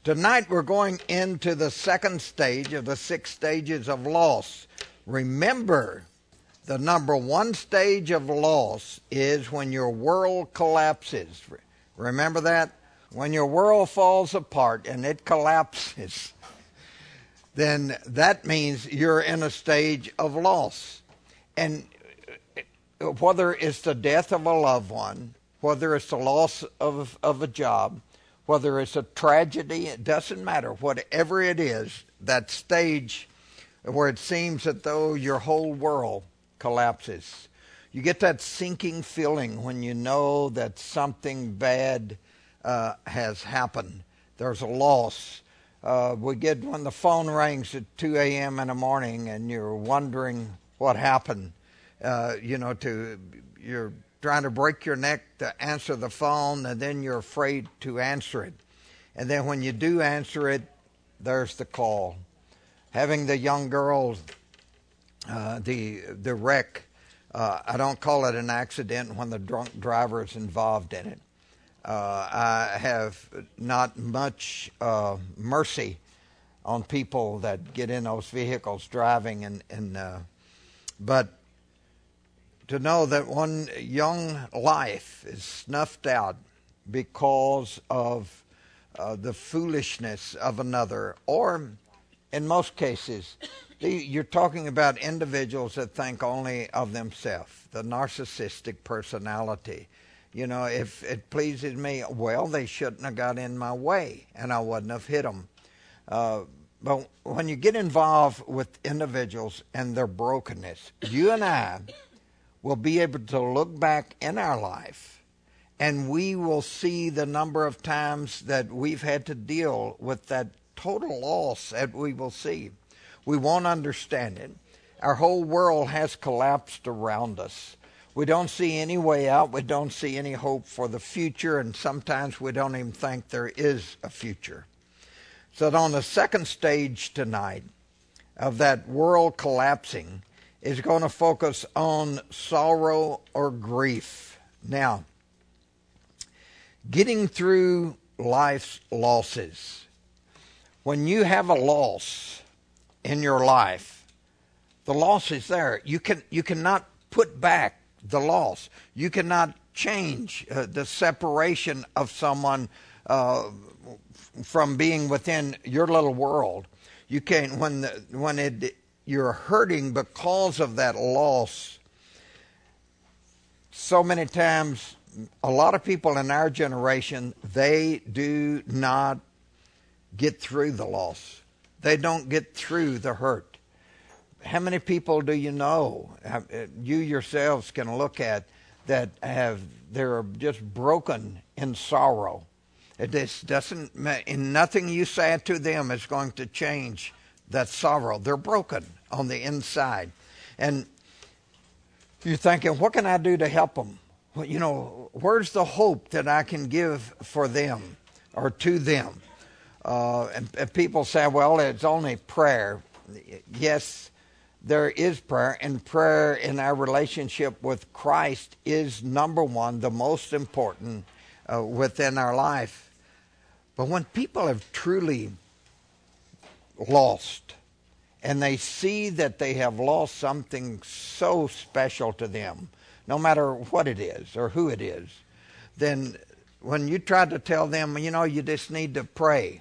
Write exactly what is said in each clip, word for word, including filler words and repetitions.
Tonight we're going into the second stage of the six stages of loss. Remember, the number one stage of loss is when your world collapses. Remember that? When your world falls apart and it collapses, then that means you're in a stage of loss. And whether it's the death of a loved one, whether it's the loss of, of a job, whether it's a tragedy, it doesn't matter. Whatever it is, that stage where it seems that though your whole world collapses. You get that sinking feeling when you know that something bad uh, has happened. There's a loss. Uh, we get when the phone rings at two a.m. in the morning and you're wondering what happened. Uh, you know, to you're trying to break your neck to answer the phone, and then you're afraid to answer it. And then when you do answer it, there's the call. Having the young girls, uh, the the wreck, uh, I don't call it an accident when the drunk driver is involved in it. Uh, I have not much uh, mercy on people that get in those vehicles driving, and, and uh, but to know that one young life is snuffed out because of uh, the foolishness of another, or in most cases, you're talking about individuals that think only of themselves, the narcissistic personality. You know, if it pleases me, well, they shouldn't have got in my way, and I wouldn't have hit them. Uh, but when you get involved with individuals and their brokenness, you and I will be able to look back in our life, and we will see the number of times that we've had to deal with that total loss that we will see. We won't understand it. Our whole world has collapsed around us. We don't see any way out. We don't see any hope for the future, and sometimes we don't even think there is a future. So on the second stage tonight of that world collapsing is going to focus on sorrow or grief. Now, getting through life's losses. When you have a loss in your life, the loss is there. You can you cannot put back the loss. You cannot change uh, the separation of someone uh, from being within your little world. You can't when the, when it you're hurting because of that loss. So many times, a lot of people in our generation, they do not get through the loss. They don't get through the hurt. How many people do you know, have, you yourselves can look at, that have, they're just broken in sorrow? It just doesn't, and nothing you say to them is going to change that sorrow. They're broken on the inside. And you're thinking, what can I do to help them? Well, you know, where's the hope that I can give for them or to them? Uh, and, and people say, well, it's only prayer. Yes, there is prayer, and prayer in our relationship with Christ is number one, the most important uh, within our life. But when people have truly lost, and they see that they have lost something so special to them, no matter what it is or who it is, then when you try to tell them, you know, you just need to pray,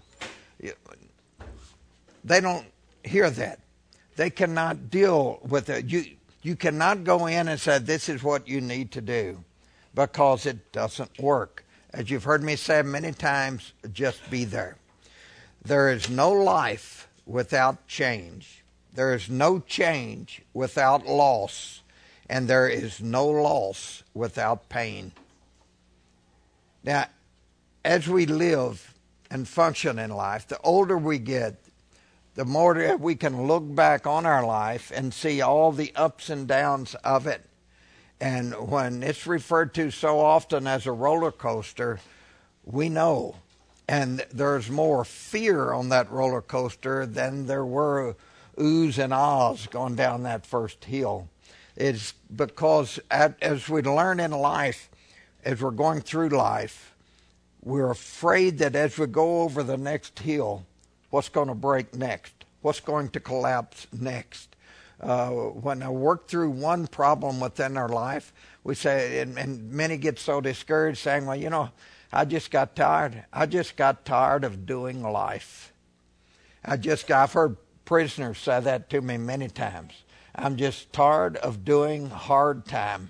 they don't hear that. They cannot deal with it. You, you cannot go in and say, this is what you need to do, because it doesn't work. As you've heard me say many times, just be there. There is no life without change. There is no change without loss. And there is no loss without pain. Now, as we live and function in life, the older we get, the more that we can look back on our life and see all the ups and downs of it. And when it's referred to so often as a roller coaster, we know. And there's more fear on that roller coaster than there were oohs and ahs going down that first hill. It's because as we learn in life, as we're going through life, we're afraid that as we go over the next hill, what's going to break next? What's going to collapse next? Uh, when I work through one problem within our life, we say, and, and many get so discouraged saying, well, you know, I just got tired. I just got tired of doing life. I just got, I've heard prisoners say that to me many times. I'm just tired of doing hard time.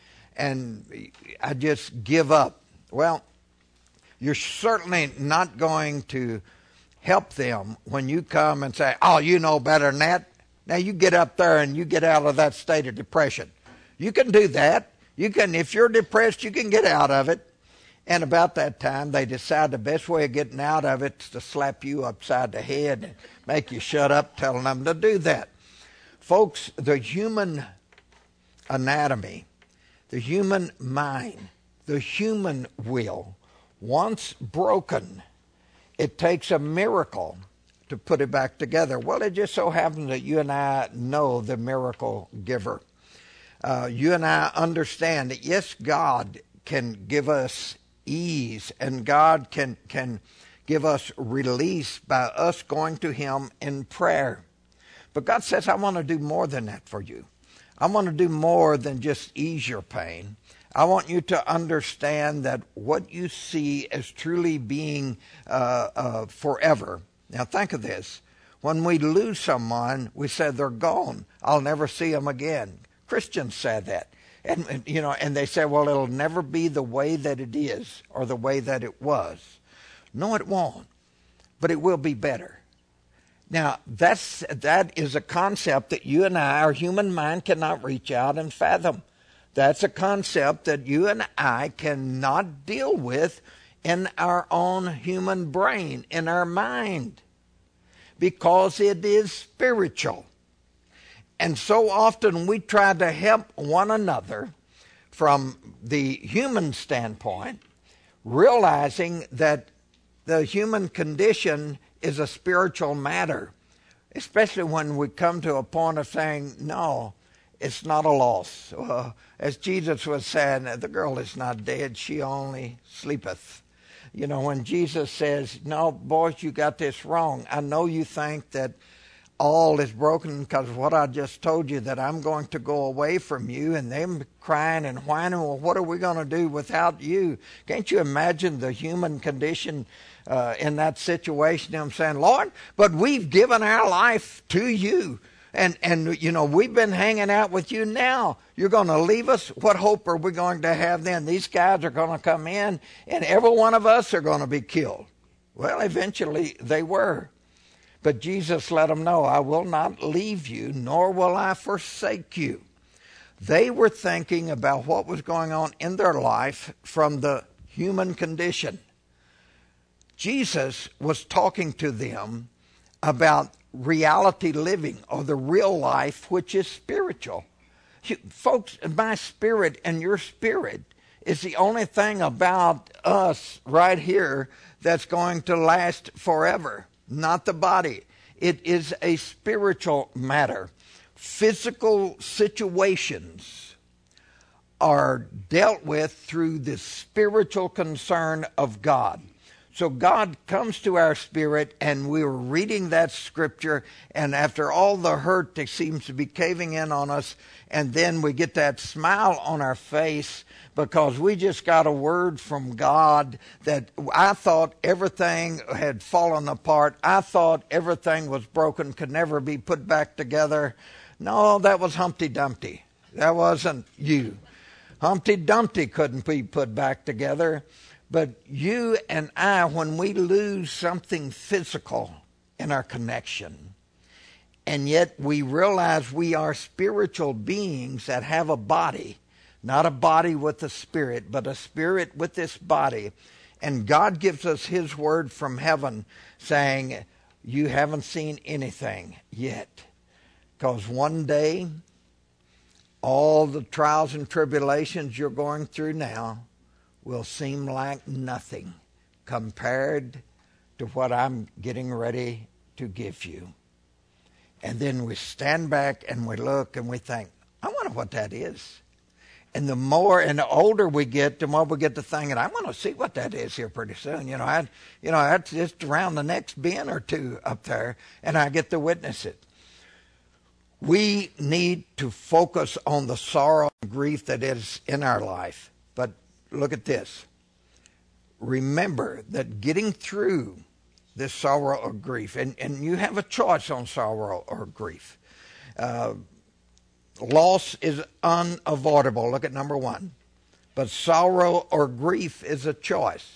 And I just give up. Well, you're certainly not going to help them when you come and say, oh, you know better than that. Now you get up there and you get out of that state of depression. You can do that. You can, if you're depressed, you can get out of it. And about that time, they decide the best way of getting out of it is to slap you upside the head and make you shut up, telling them to do that. Folks, the human anatomy, the human mind, the human will, once broken, it takes a miracle to put it back together. Well, it just so happens that you and I know the miracle giver. Uh, you and I understand that, yes, God can give us ease, and God can, can give us release by us going to Him in prayer. But God says, I want to do more than that for you. I want to do more than just ease your pain. I want you to understand that what you see as truly being uh, uh, forever. Now think of this. When we lose someone, we say they're gone. I'll never see them again. Christians say that. And, and you know, and they say, well, it'll never be the way that it is or the way that it was. No, it won't. But it will be better. Now, that's that is a concept that you and I, our human mind, cannot reach out and fathom. That's a concept that you and I cannot deal with in our own human brain, in our mind, because it is spiritual. And so often we try to help one another from the human standpoint, realizing that the human condition is a spiritual matter, especially when we come to a point of saying, no, it's not a loss. Uh, as Jesus was saying, the girl is not dead, she only sleepeth. You know, when Jesus says, no, boys, you got this wrong. I know you think that all is broken because of what I just told you, that I'm going to go away from you, and them crying and whining, well, what are we going to do without you? Can't you imagine the human condition uh, in that situation? I'm saying, Lord, but we've given our life to you. And, and you know, we've been hanging out with you now. You're going to leave us? What hope are we going to have then? These guys are going to come in, and every one of us are going to be killed. Well, eventually they were. But Jesus let them know, I will not leave you, nor will I forsake you. They were thinking about what was going on in their life from the human condition. Jesus was talking to them about reality living, or the real life, which is spiritual. You, folks, my spirit and your spirit is the only thing about us right here that's going to last forever. Not the body. It is a spiritual matter. Physical situations are dealt with through the spiritual concern of God. So God comes to our spirit, and we were reading that scripture, and after all the hurt that seems to be caving in on us, and then we get that smile on our face because we just got a word from God that I thought everything had fallen apart. I thought everything was broken, could never be put back together. No, that was Humpty Dumpty. That wasn't you. Humpty Dumpty couldn't be put back together. But you and I, when we lose something physical in our connection, and yet we realize we are spiritual beings that have a body, not a body with a spirit, but a spirit with this body, and God gives us His word from heaven saying, you haven't seen anything yet, because one day, all the trials and tribulations you're going through now will seem like nothing compared to what I'm getting ready to give you. And then we stand back and we look and we think, I wonder what that is. And the more and the older we get, the more we get to thinking, I'm going to see what that is here pretty soon. You know, I, you know, that's just around the next bend or two up there, and I get to witness it. We need to focus on the sorrow and grief that is in our life. But look at this. Remember that getting through this sorrow or grief, and, and you have a choice on sorrow or grief. Uh, loss is unavoidable. Look at number one. But sorrow or grief is a choice.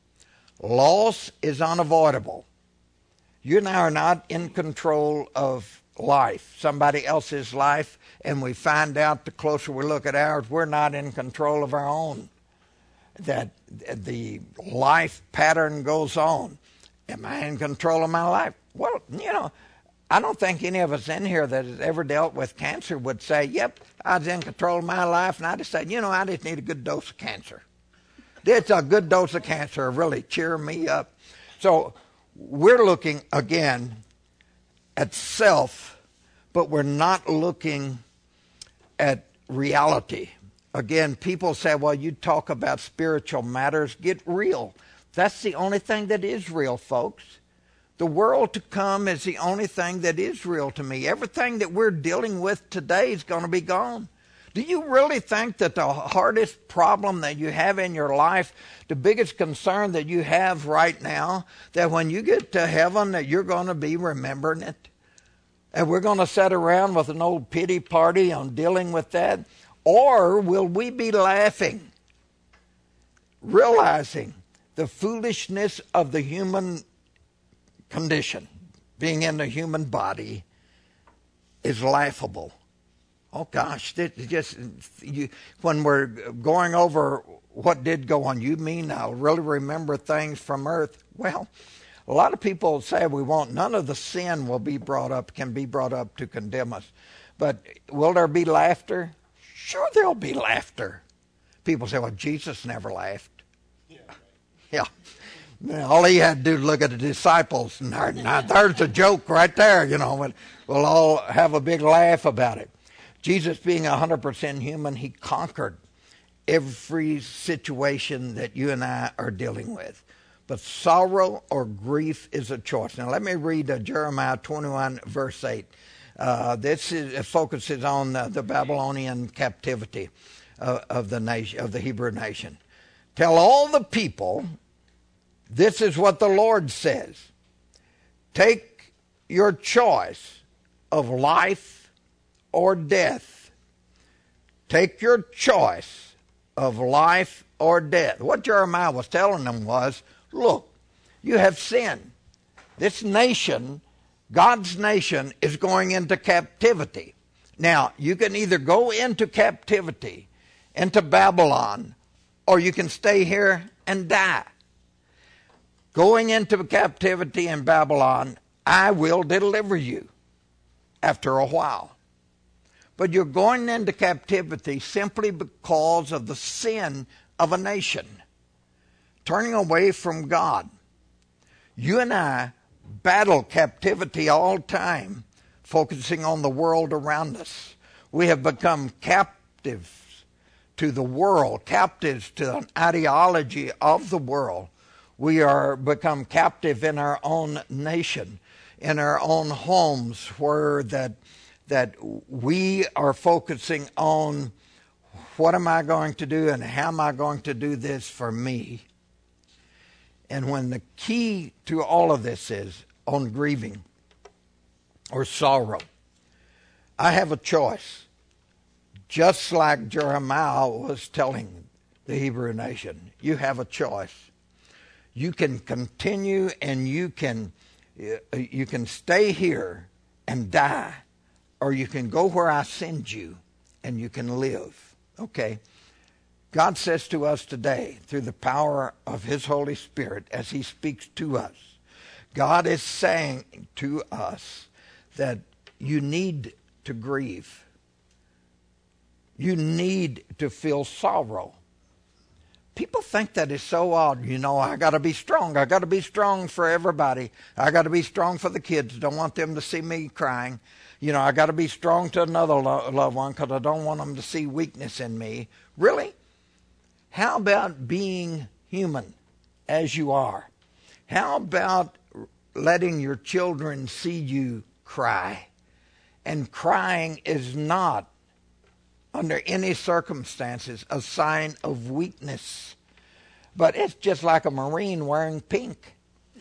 Loss is unavoidable. You and I are not in control of life, somebody else's life, and we find out the closer we look at ours, we're not in control of our own. That the life pattern goes on. Am I in control of my life? Well, you know, I don't think any of us in here that has ever dealt with cancer would say, yep, I was in control of my life, and I just said, you know, I just need a good dose of cancer. It's a good dose of cancer really cheer me up. So we're looking, again, at self, but we're not looking at reality. Again, people say, well, you talk about spiritual matters, get real. That's the only thing that is real, folks. The world to come is the only thing that is real to me. Everything that we're dealing with today is going to be gone. Do you really think that the hardest problem that you have in your life, the biggest concern that you have right now, that when you get to heaven that you're going to be remembering it? And we're going to sit around with an old pity party on dealing with that? Or will we be laughing, realizing the foolishness of the human condition, being in the human body, is laughable? Oh gosh, this just you, when we're going over what did go on, you mean I'll really remember things from earth? Well, a lot of people say we won't. None of the sin will be brought up, can be brought up to condemn us. But will there be laughter? Sure, there'll be laughter. People say, well, Jesus never laughed. Yeah. Yeah. All he had to do was look at the disciples, and now there's a joke right there, you know. We'll all have a big laugh about it. Jesus, being one hundred percent human, he conquered every situation that you and I are dealing with. But sorrow or grief is a choice. Now, let me read uh, Jeremiah twenty-one, verse eight. Uh, this is, it focuses on uh, the Babylonian captivity uh, of the nation, of the Hebrew nation. Tell all the people, this is what the Lord says. Take your choice of life or death. Take your choice of life or death. What Jeremiah was telling them was, look, you have sinned. This nation, God's nation, is going into captivity. Now, you can either go into captivity, into Babylon, or you can stay here and die. Going into captivity in Babylon, I will deliver you after a while. But you're going into captivity simply because of the sin of a nation, turning away from God. You and I battle captivity all the time, focusing on the world around us. We have become captives to the world, captives to an ideology of the world. We are become captive in our own nation, in our own homes, where that that we are focusing on what am I going to do and how am I going to do this for me. And when the key to all of this is on grieving or sorrow, I have a choice. Just like Jeremiah was telling the Hebrew nation, you have a choice. You can continue and you can you can stay here and die, or you can go where I send you and you can live. Okay? God says to us today, through the power of his Holy Spirit, as he speaks to us, God is saying to us that you need to grieve. You need to feel sorrow. People think that is so odd. You know, I got to be strong. I got to be strong for everybody. I got to be strong for the kids. Don't want them to see me crying. You know, I got to be strong to another lo- loved one because I don't want them to see weakness in me. Really? How about being human as you are? How about letting your children see you cry? And crying is not, under any circumstances, a sign of weakness. But it's just like a Marine wearing pink.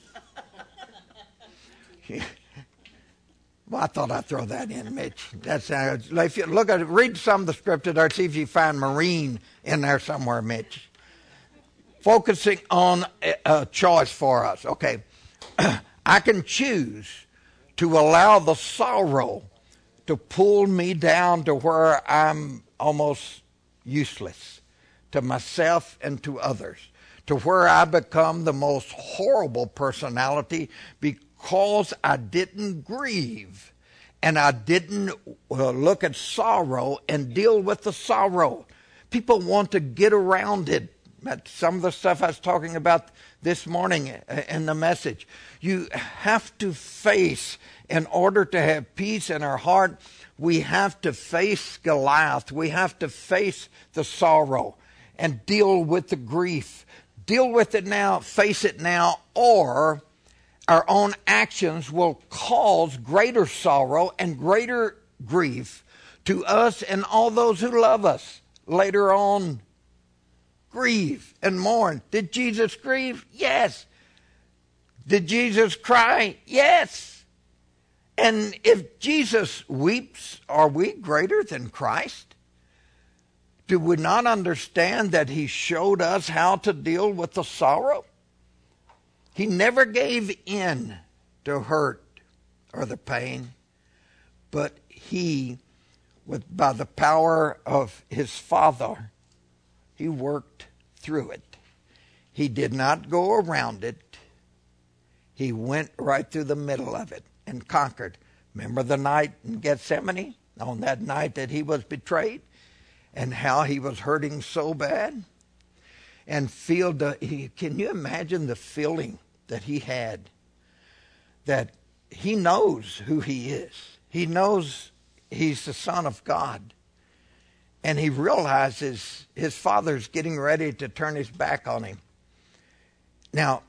Well, I thought I'd throw that in, Mitch. That's uh, if you look at it, read some of the scripture there, see if you find Marine in there somewhere, Mitch. Focusing on a, a choice for us. Okay, I can choose to allow the sorrow to pull me down to where I'm almost useless to myself and to others, to where I become the most horrible personality because I didn't grieve and I didn't uh, look at sorrow and deal with the sorrow. People want to get around it. That's some of the stuff I was talking about this morning in the message. You have to face, in order to have peace in our heart, we have to face Goliath. We have to face the sorrow and deal with the grief. Deal with it now, face it now, or our own actions will cause greater sorrow and greater grief to us and all those who love us later on. Grieve and mourn. Did Jesus grieve? Yes. Did Jesus cry? Yes. And if Jesus weeps, are we greater than Christ? Do we not understand that he showed us how to deal with the sorrow? He never gave in to hurt or the pain, but he, with by the power of his Father, he worked through it. He did not go around it. He went right through the middle of it and conquered. Remember the night in Gethsemane, on that night that he was betrayed, and how he was hurting so bad? And feel the, he, can you imagine the feeling that he had? That he knows who he is. He knows he's the Son of God. And he realizes his Father's getting ready to turn his back on him. Now,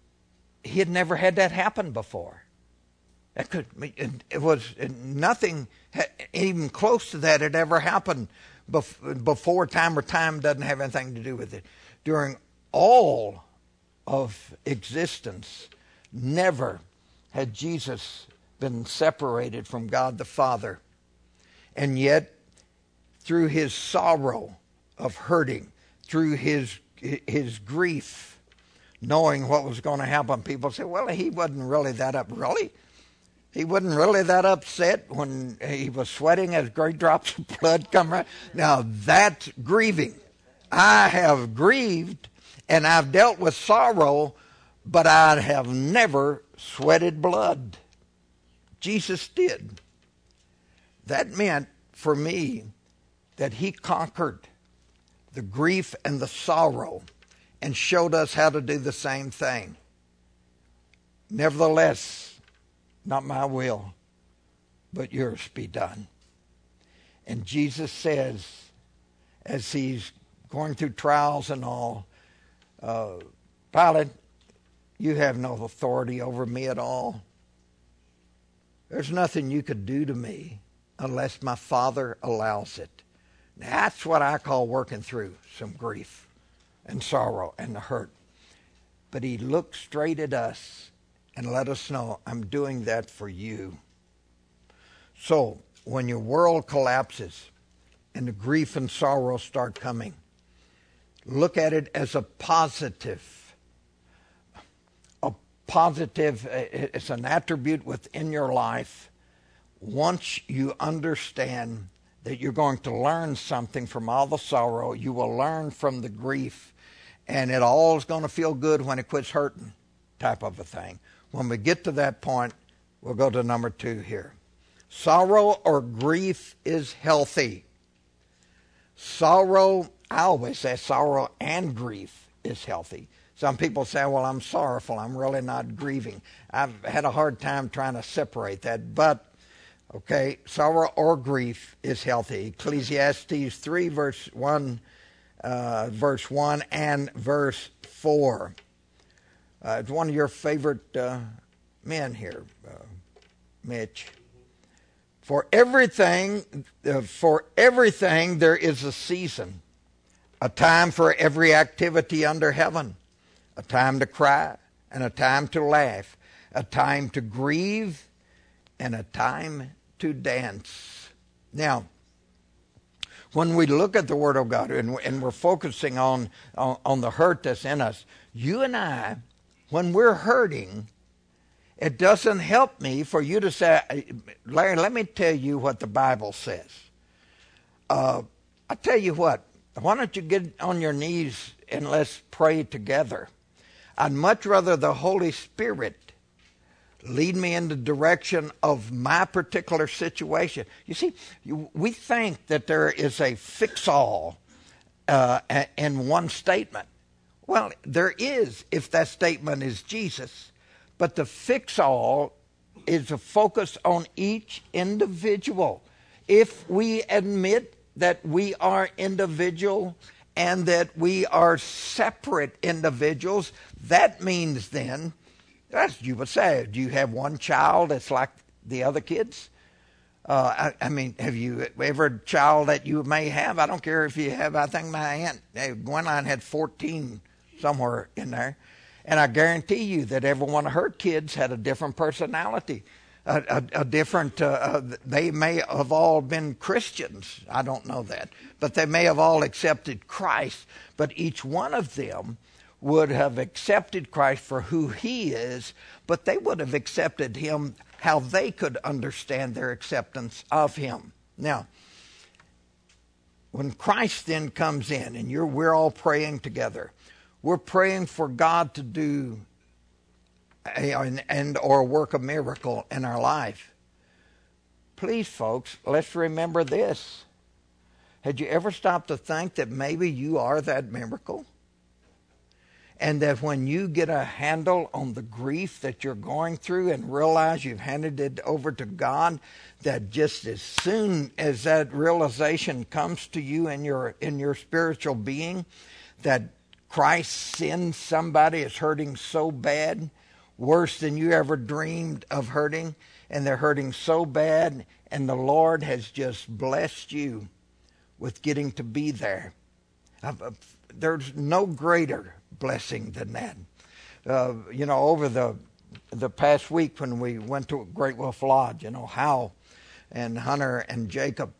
he had never had that happen before. That could, it was nothing even close to that had ever happened before time, or time doesn't have anything to do with it. During all of existence, never had Jesus been separated from God the Father. And yet, through his sorrow of hurting, through his his grief, knowing what was going to happen, people say, well, he wasn't really that up. Really? He wasn't really that upset when he was sweating as great drops of blood come out? Now, that's grieving. I have grieved and I've dealt with sorrow, but I have never sweated blood. Jesus did. That meant for me that he conquered the grief and the sorrow and showed us how to do the same thing. Nevertheless, not my will, but yours be done. And Jesus says, as he's going through trials and all, uh, Pilate, you have no authority over me at all. There's nothing you could do to me unless my Father allows it. That's what I call working through some grief and sorrow and the hurt. But he looked straight at us and let us know, I'm doing that for you. So, when your world collapses and the grief and sorrow start coming, look at it as a positive. A positive, it's an attribute within your life. Once you understand that you're going to learn something from all the sorrow, you will learn from the grief, and it all is going to feel good when it quits hurting, type of a thing. When we get to that point, we'll go to number two here. Sorrow or grief is healthy. Sorrow, I always say sorrow and grief is healthy. Some people say, well, I'm sorrowful. I'm really not grieving. I've had a hard time trying to separate that. But, okay, sorrow or grief is healthy. Ecclesiastes three, verse one, uh, verse one and verse four. Uh, it's one of your favorite uh, men here, uh, Mitch. For everything, uh, for everything there is a season, a time for every activity under heaven, a time to cry and a time to laugh, a time to grieve and a time to dance. Now, when we look at the Word of God and, and we're focusing on, on, on the hurt that's in us, you and I, when we're hurting, it doesn't help me for you to say, Larry, let me tell you what the Bible says. Uh, I tell you what, why don't you get on your knees and let's pray together? I'd much rather the Holy Spirit lead me in the direction of my particular situation. You see, we think that there is a fix-all uh, in one statement. Well, there is if that statement is Jesus. But the fix-all is a focus on each individual. If we admit that we are individual and that we are separate individuals, that means then, as you would say, do you have one child that's like the other kids? Uh, I, I mean, have you ever a child that you may have? I don't care if you have, I think my aunt, Gwenline had fourteen somewhere in there. And I guarantee you that every one of her kids had a different personality, a, a, a different, uh, uh, they may have all been Christians. I don't know that. But they may have all accepted Christ. But each one of them would have accepted Christ for who he is, but they would have accepted him how they could understand their acceptance of him. Now, when Christ then comes in and you're, we're all praying together, we're praying for God to do a, and, and or work a miracle in our life. Please, folks, let's remember this. Had you ever stopped to think that maybe you are that miracle? And that when you get a handle on the grief that you're going through and realize you've handed it over to God, that just as soon as that realization comes to you in your in your spiritual being, that Christ sends somebody is hurting so bad, worse than you ever dreamed of hurting, and they're hurting so bad, and the Lord has just blessed you with getting to be there. There's no greater blessing than that. Uh, you know, over the the past week when we went to Great Wolf Lodge, you know, Hal and Hunter and Jacob,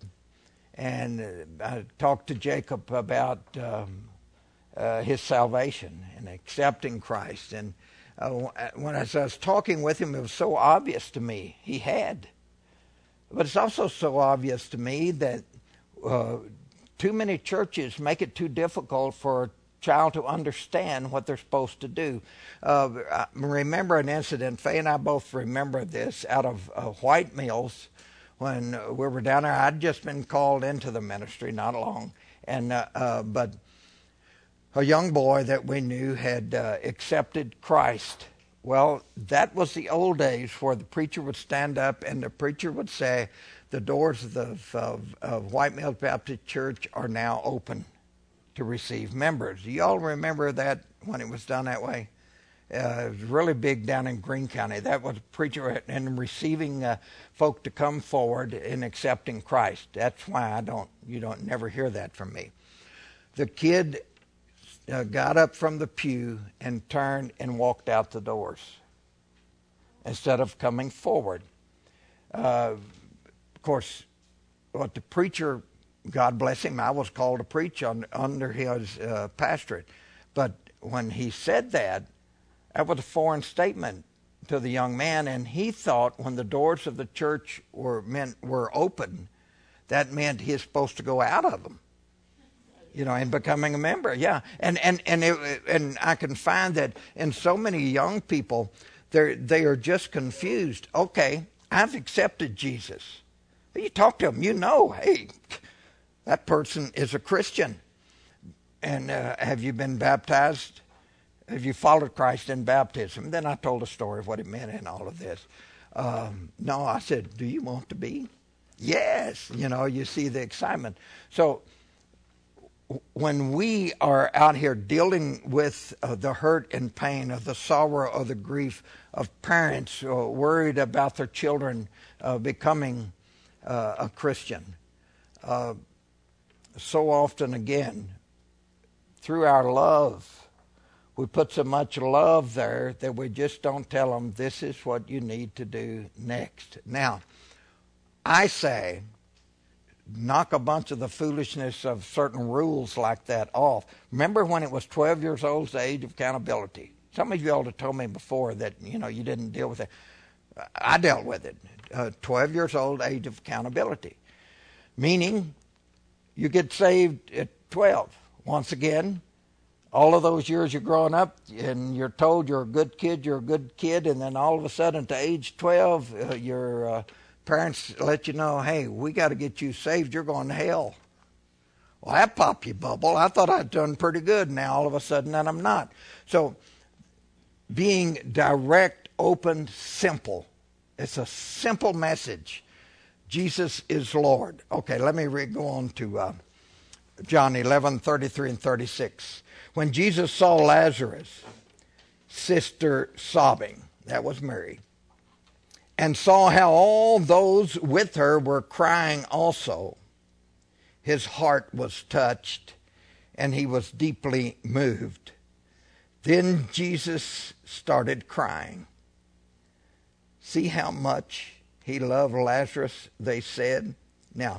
and I talked to Jacob about um, Uh, his salvation and accepting Christ. And uh, when I was talking with him, it was so obvious to me he had. But it's also so obvious to me that uh, too many churches make it too difficult for a child to understand what they're supposed to do. Uh, I remember an incident, Faye and I both remember this, out of uh, White Mills when we were down there. I'd just been called into the ministry not long, and uh, uh, but a young boy that we knew had uh, accepted Christ. Well, that was the old days where the preacher would stand up and the preacher would say, the doors of the of, of White Mills Baptist Church are now open to receive members. Do you all remember that when it was done that way? Uh, it was really big down in Greene County. That was a preacher and receiving uh, folk to come forward in accepting Christ. That's why I don't, you don't never hear that from me. The kid Uh, got up from the pew and turned and walked out the doors instead of coming forward. Uh, of course, what the preacher, God bless him, I was called to preach on, under his uh, pastorate. But when he said that, that was a foreign statement to the young man, and he thought when the doors of the church were meant were open, that meant he's supposed to go out of them. You know, and becoming a member, yeah, and and and it, and I can find that in so many young people, they they are just confused. Okay, I've accepted Jesus. You talk to them, you know, hey, that person is a Christian. and uh, have you been baptized? Have you followed Christ in baptism? Then I told a story of what it meant in all of this. Um, no, I said, do you want to be? Yes. You know, you see the excitement. So when we are out here dealing with uh, the hurt and pain of the sorrow or the grief of parents uh, worried about their children uh, becoming uh, a Christian, uh, so often again, through our love, we put so much love there that we just don't tell them, this is what you need to do next. Now, I say, knock a bunch of the foolishness of certain rules like that off. Remember when it was twelve years old, the age of accountability? Some of you all have told me before that, you know, you didn't deal with it. I dealt with it. Uh, twelve years old, age of accountability. Meaning, you get saved at twelve. Once again, all of those years you're growing up and you're told you're a good kid, you're a good kid, and then all of a sudden to age twelve, uh, your uh, parents let you know, hey, we got to get you saved, you're going to hell. Well, that popped your bubble. I thought I'd done pretty good. Now all of a sudden that I'm not. So being direct, open, simple. It's a simple message. Jesus is Lord. Okay, let me re- go on to uh, John eleven, thirty-three and thirty-six. When Jesus saw Lazarus' sister sobbing, that was Mary, and saw how all those with her were crying also, his heart was touched, and he was deeply moved. Then Jesus started crying. See how much he loved Lazarus, they said. Now,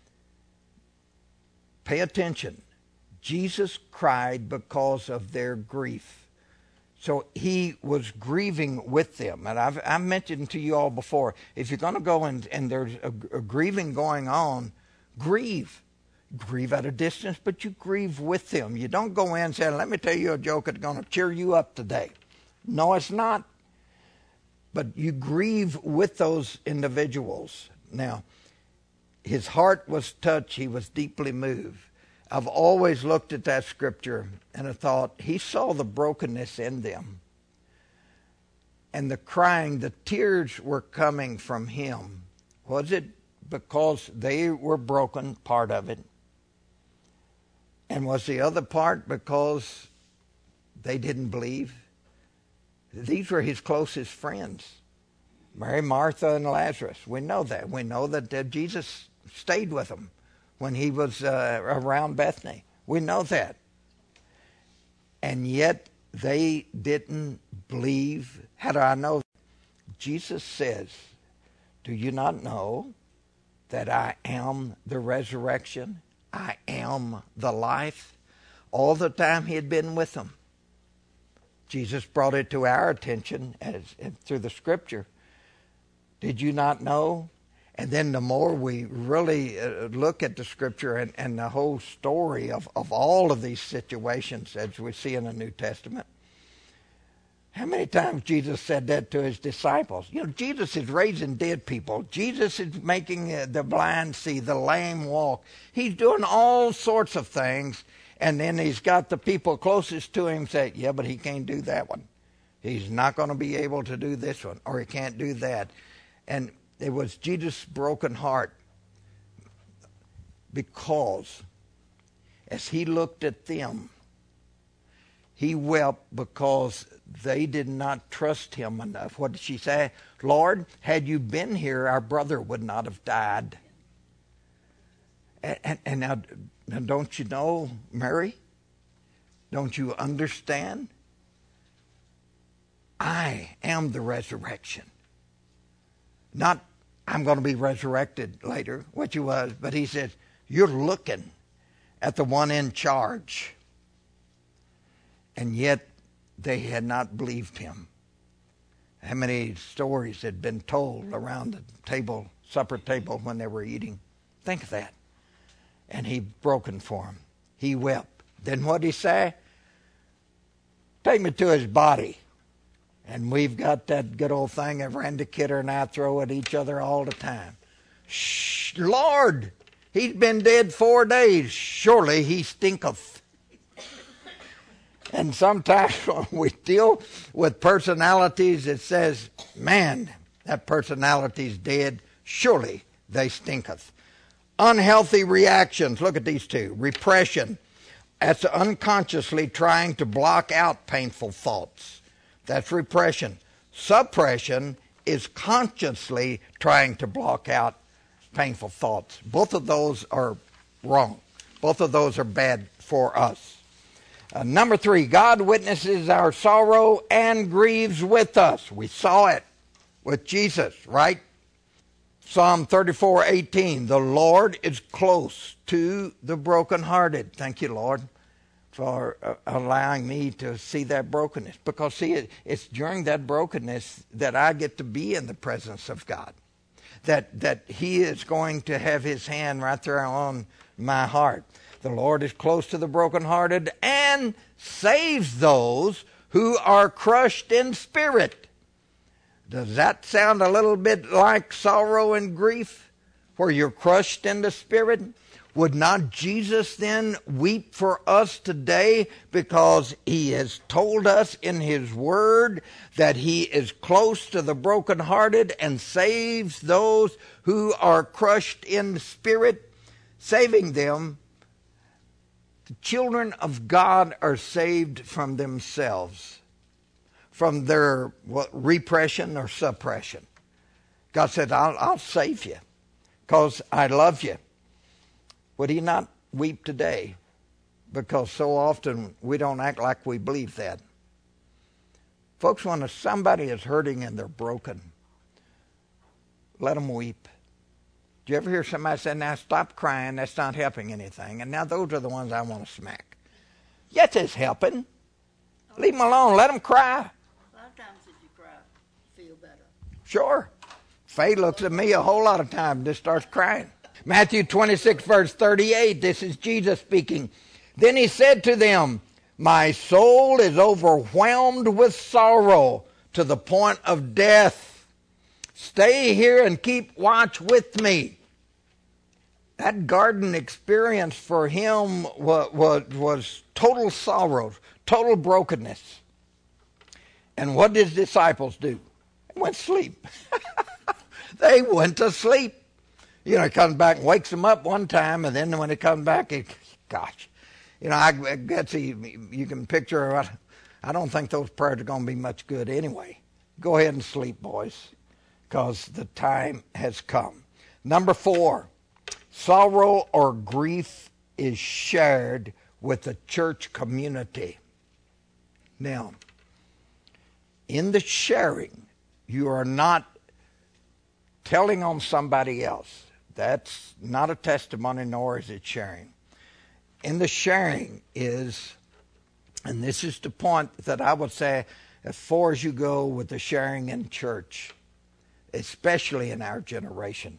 pay attention. Jesus cried because of their grief. So he was grieving with them. And I've, I've mentioned to you all before, if you're going to go and, and there's a, a grieving going on, grieve. Grieve at a distance, but you grieve with them. You don't go in and say, let me tell you a joke that's going to cheer you up today. No, it's not. But you grieve with those individuals. Now, his heart was touched. He was deeply moved. I've always looked at that scripture and I thought, he saw the brokenness in them. And the crying, the tears were coming from him. Was it because they were broken, part of it? And was the other part because they didn't believe? These were his closest friends, Mary, Martha, and Lazarus. We know that. We know that uh, Jesus stayed with them when he was uh, around Bethany. We know that. And yet they didn't believe. How do I know? Jesus says, do you not know that I am the resurrection? I am the life. All the time he had been with them. Jesus brought it to our attention as, as through the scripture. Did you not know? And then the more we really uh, look at the scripture and, and the whole story of, of all of these situations as we see in the New Testament, how many times Jesus said that to his disciples? You know, Jesus is raising dead people. Jesus is making uh, the blind see, the lame walk. He's doing all sorts of things. And then he's got the people closest to him say, yeah, but he can't do that one. He's not going to be able to do this one, or he can't do that. And it was Jesus' broken heart because as he looked at them, he wept because they did not trust him enough. What did she say? Lord, had you been here, our brother would not have died. And, and, and now, now, don't you know, Mary? Don't you understand? I am the resurrection. Not, I'm going to be resurrected later, which he was, but he says, you're looking at the one in charge. And yet, they had not believed him. How many stories had been told around the table, supper table, when they were eating? Think of that. And he broken for him. He wept. Then what did he say? Take me to his body. And we've got that good old thing that Randy Kidder and I throw at each other all the time. Shh, Lord, he's been dead four days. Surely he stinketh. And sometimes when we deal with personalities, it says, man, that personality's dead. Surely they stinketh. Unhealthy reactions. Look at these two. Repression. That's unconsciously trying to block out painful thoughts. That's repression. Suppression is consciously trying to block out painful thoughts. Both of those are wrong. Both of those are bad for us. Uh, number three, God witnesses our sorrow and grieves with us. We saw it with Jesus, right? Psalm thirty-four eighteen, the Lord is close to the brokenhearted. Thank you, Lord, for uh, allowing me to see that brokenness. Because, see, it, it's during that brokenness that I get to be in the presence of God. That, that He is going to have His hand right there on my heart. The Lord is close to the brokenhearted and saves those who are crushed in spirit. Does that sound a little bit like sorrow and grief, where you're crushed in the spirit? Would not Jesus then weep for us today, because He has told us in His Word that He is close to the brokenhearted and saves those who are crushed in spirit, saving them? The children of God are saved from themselves, from their what, repression or suppression. God said, I'll, I'll save you because I love you. Would He not weep today? Because so often we don't act like we believe that. Folks, when somebody is hurting and they're broken, let them weep. Do you ever hear somebody say, now stop crying, that's not helping anything? And now those are the ones I want to smack. Yes, it's helping. Leave them alone, let them cry. A lot of times if you cry, you feel better. Sure. Faye looks at me a whole lot of time and just starts crying. Matthew twenty-six, verse thirty-eight, this is Jesus speaking. Then He said to them, my soul is overwhelmed with sorrow to the point of death. Stay here and keep watch with me. That garden experience for Him was, was, was total sorrow, total brokenness. And what did His disciples do? They went to sleep. They went to sleep. You know, He comes back and wakes them up one time, and then when He comes back, he, gosh. You know, I, I guess he, you can picture, I, I don't think those prayers are going to be much good anyway. Go ahead and sleep, boys, because the time has come. Number four, sorrow or grief is shared with the church community. Now, in the sharing, you are not telling on somebody else. That's not a testimony, nor is it sharing. In the sharing is, and this is the point that I would say, as far as you go with the sharing in church, especially in our generation,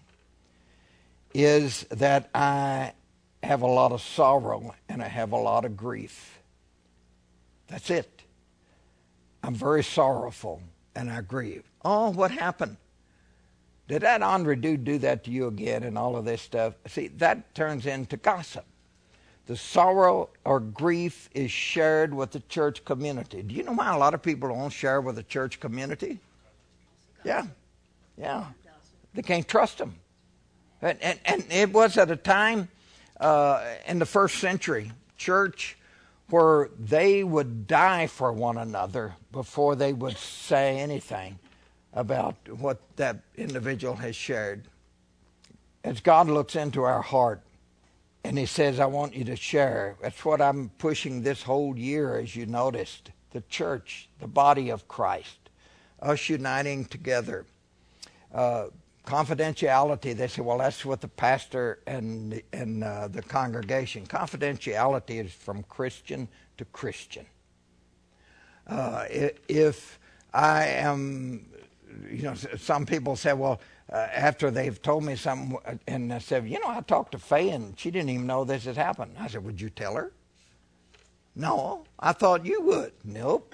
is that I have a lot of sorrow and I have a lot of grief. That's it. I'm very sorrowful and I grieve. Oh, what happened? Did that Andre dude do that to you again and all of this stuff? See, that turns into gossip. The sorrow or grief is shared with the church community. Do you know why a lot of people don't share with the church community? Yeah. Yeah. They can't trust them. And, and, and it was at a time uh, in the first century, church, where they would die for one another before they would say anything about what that individual has shared. As God looks into our heart and He says, I want you to share. That's what I'm pushing this whole year, as you noticed. The church, the body of Christ, us uniting together. Uh, confidentiality, they say, well, that's what the pastor and, and uh, the congregation. Confidentiality is from Christian to Christian. Uh, if I am, you know, some people say, well, uh, after they've told me something, and I said, you know, I talked to Faye and she didn't even know this had happened. I said, would you tell her? No, I thought you would. Nope.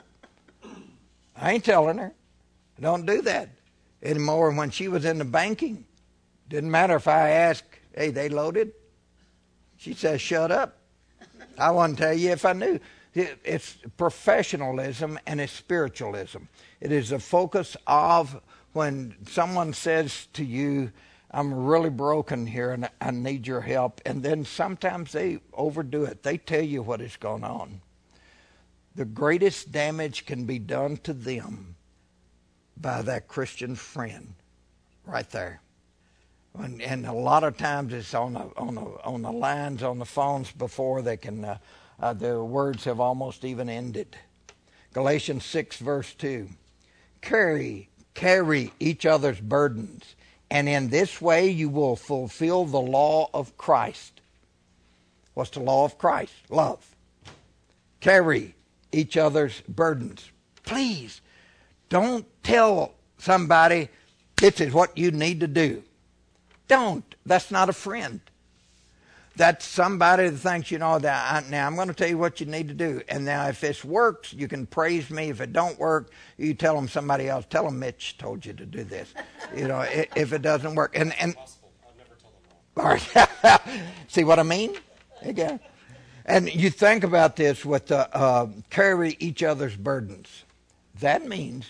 I ain't telling her. Don't do that anymore. When she was in the banking, didn't matter if I asked, hey, they loaded? She says, shut up. I wouldn't tell you if I knew. It's professionalism and it's spiritualism. It is a focus of when someone says to you, I'm really broken here and I need your help. And then sometimes they overdo it. They tell you what is going on. The greatest damage can be done to them by that Christian friend right there. And, and a lot of times it's on the, on the, on the lines, on the phones before they can... Uh, Uh, the words have almost even ended. Galatians six verse two. Carry, carry each other's burdens, and in this way you will fulfill the law of Christ. What's the law of Christ? Love. Carry each other's burdens. Please, don't tell somebody this is what you need to do. Don't. That's not a friend. That's somebody that thinks, you know, that I, now I'm going to tell you what you need to do. And now if this works, you can praise me. If it don't work, you tell them somebody else. Tell them Mitch told you to do this. You know, if it doesn't work. And, and I'd never tell them wrong. All right. See what I mean? Again. And you think about this with the uh, carry each other's burdens. That means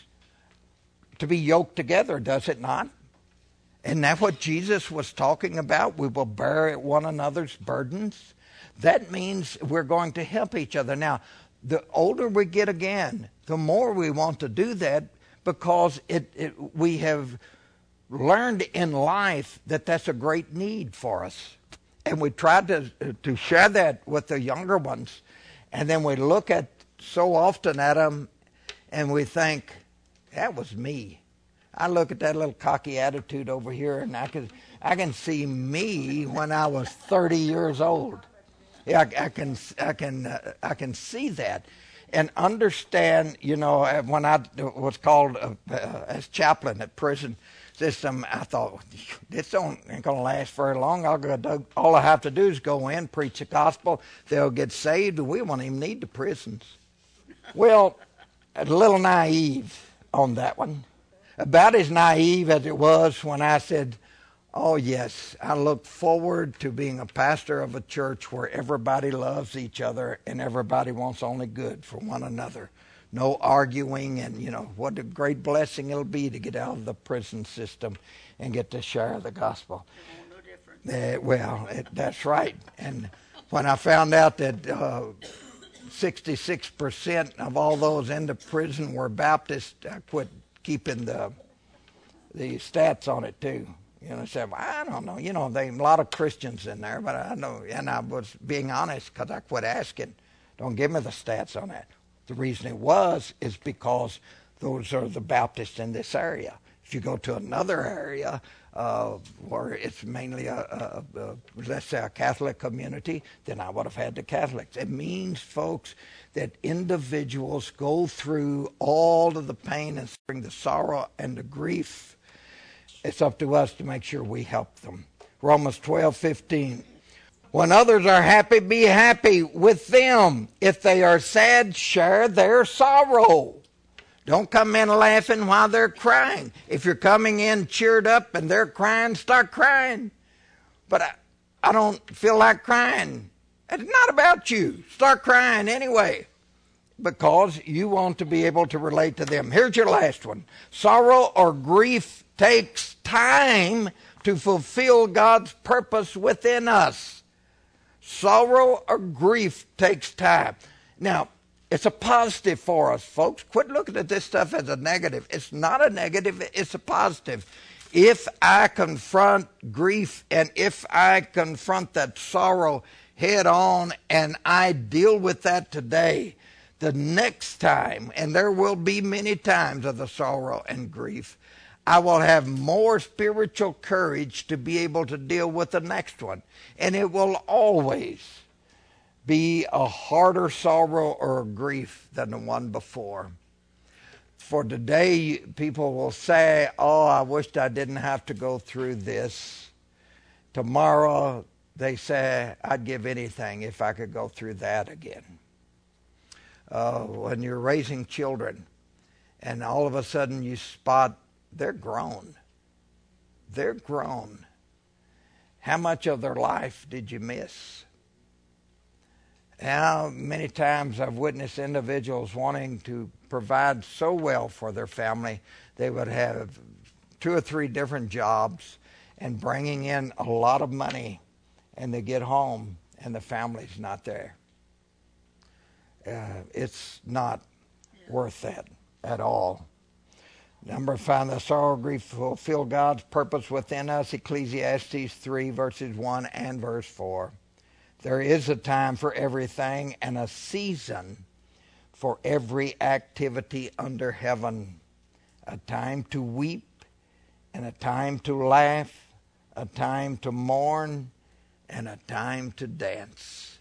to be yoked together, does it not? Isn't that what Jesus was talking about? We will bear one another's burdens. That means we're going to help each other. Now, the older we get again, the more we want to do that because it, it we have learned in life that that's a great need for us. And we try to, to share that with the younger ones. And then we look at so often at them and we think, that was me. I look at that little cocky attitude over here, and I can I can see me when I was thirty years old. Yeah, I, I can I can uh, I can see that, and understand. You know, when I was called uh, uh, as chaplain at prison system, I thought this don't ain't gonna last very long. I'll go, all I have to do is go in, preach the gospel, they'll get saved, and we won't even need the prisons. Well, a little naive on that one. About as naive as it was when I said, oh, yes, I look forward to being a pastor of a church where everybody loves each other and everybody wants only good for one another. No arguing, and, you know, what a great blessing it'll be to get out of the prison system and get to share the gospel. No difference. Uh, well, it, that's right. And when I found out that uh, sixty-six percent of all those in the prison were Baptist, I quit keeping the the stats on it too. You know, said, well, I don't know. You know, there are a lot of Christians in there, but I know, and I was being honest because I quit asking. Don't give me the stats on that. The reason it was is because those are the Baptists in this area. If you go to another area uh, where it's mainly a, a, a, let's say, a Catholic community, then I would have had the Catholics. It means, folks, that individuals go through all of the pain and suffering, the sorrow and the grief. It's up to us to make sure we help them. Romans twelve fifteen. When others are happy, be happy with them. If they are sad, share their sorrow. Don't come in laughing while they're crying. If you're coming in cheered up and they're crying, start crying. But I, I don't feel like crying. It's not about you. Start crying anyway, because you want to be able to relate to them. Here's your last one. Sorrow or grief takes time to fulfill God's purpose within us. Sorrow or grief takes time. Now, it's a positive for us, folks. Quit looking at this stuff as a negative. It's not a negative, it's a positive. If I confront grief and if I confront that sorrow head on and I deal with that today, the next time, and there will be many times of the sorrow and grief, I will have more spiritual courage to be able to deal with the next one. And it will always be a harder sorrow or grief than the one before. For today, people will say, oh, I wished I didn't have to go through this. Tomorrow, they say, I'd give anything if I could go through that again. Uh, when you're raising children, and all of a sudden you spot they're grown. They're grown. How much of their life did you miss? Now, many times I've witnessed individuals wanting to provide so well for their family, they would have two or three different jobs and bringing in a lot of money, and they get home and the family's not there. Uh, it's not Yeah. worth that at all. Number five, the sorrow, grief fulfill God's purpose within us. Ecclesiastes three, verses one and verse four. There is a time for everything and a season for every activity under heaven. A time to weep and a time to laugh, a time to mourn and a time to dance.